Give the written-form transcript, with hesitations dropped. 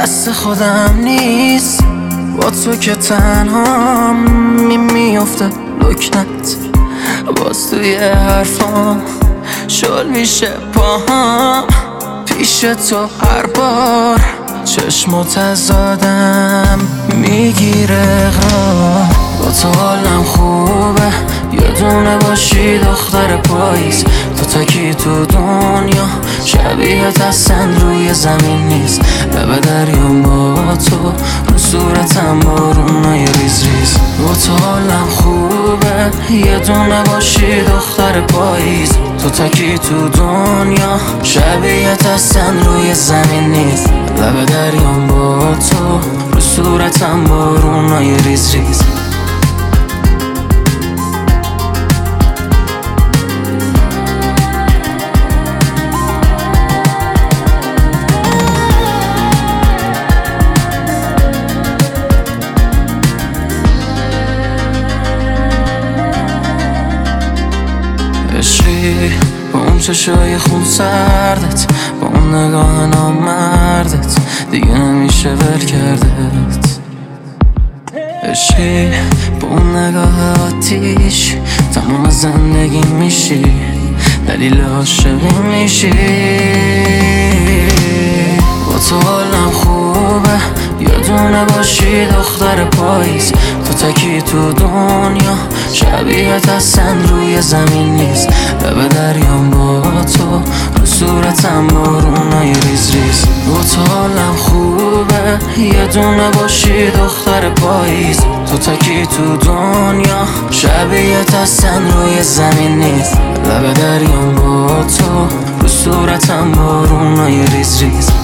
دست خودم نیست، با تو که تنها میفته لکنت. باز توی حرفام شل میشه پاهام، پیش تو هر بار چشم تزادم میگیره اقرار. با تو حالم خوبه، یه دونه باشی دختر پاییز. تو تکی تو دنیا، شبیهت اصلا روی زمین نیست. لب دریام با تو، رو صورتم بارونای ریز ریز. با تو حالم خوبه، یه دونه باشی دختر پاییز. تو تکی تو دنیا، شبیهت اصلا روی زمین نیست. لب دریام با تو، رو صورتم بارونای ریز ریز. عشقی با اون چشای خون سردت، با اون نگاه نامردت، دیگه نمیشه ول کردت. عشقی با اون نگاه آتیش، تمام زندگی میشی، دلیل عاشقی میشی. با تو حالم خوبه، یه دونه باشی دختر پاییز. تو تکی تو دنیا، شبیهت اصلا روی زمین نیست. لب دریام با تو، رو صورتم بارونای ریز ریز. با تو حالم خوبه، یه دونه باشی دختر پاییز. تو تکی تو دنیا، شبیهت اصلا روی زمین نیست. لب دریام با تو، رو صورتم بارونای ریز ریز.